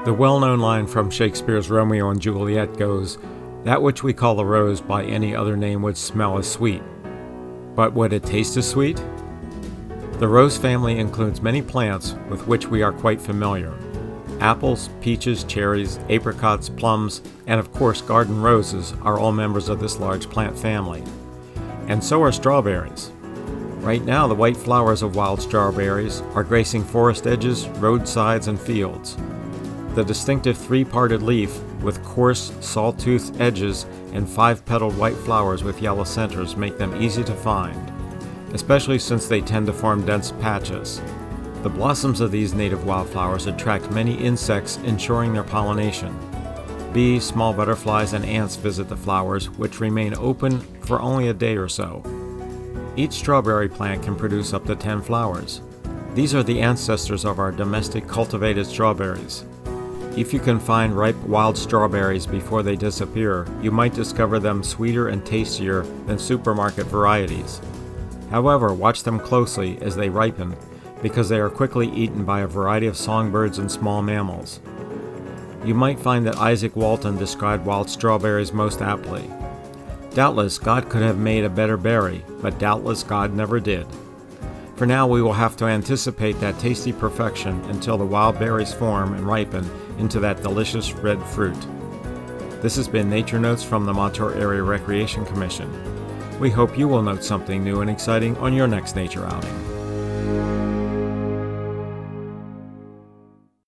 The well-known line from Shakespeare's Romeo and Juliet goes, "That which we call a rose by any other name would smell as sweet. But would it taste as sweet?" The rose family includes many plants with which we are quite familiar. Apples, peaches, cherries, apricots, plums, and of course garden roses are all members of this large plant family. And so are strawberries. Right now, the white flowers of wild strawberries are gracing forest edges, roadsides, and fields. The distinctive three-parted leaf with coarse, sawtooth edges and five-petaled white flowers with yellow centers make them easy to find, especially since they tend to form dense patches. The blossoms of these native wildflowers attract many insects, ensuring their pollination. Bees, small butterflies, and ants visit the flowers, which remain open for only a day or so. Each strawberry plant can produce up to 10 flowers. These are the ancestors of our domestic cultivated strawberries. If you can find ripe wild strawberries before they disappear, you might discover them sweeter and tastier than supermarket varieties. However, watch them closely as they ripen, because they are quickly eaten by a variety of songbirds and small mammals. You might find that Isaac Walton described wild strawberries most aptly. Doubtless, God could have made a better berry, but doubtless God never did. For now, we will have to anticipate that tasty perfection until the wild berries form and ripen into that delicious red fruit. This has been Nature Notes from the Montour Area Recreation Commission. We hope you will note something new and exciting on your next nature outing.